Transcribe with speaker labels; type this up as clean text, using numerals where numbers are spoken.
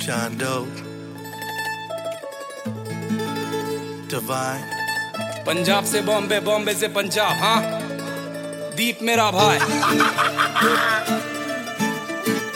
Speaker 1: John Doe, Divine.
Speaker 2: Punjab से बॉम्बे, बॉम्बे से पंजाब, हाँ दीप मेरा भाई।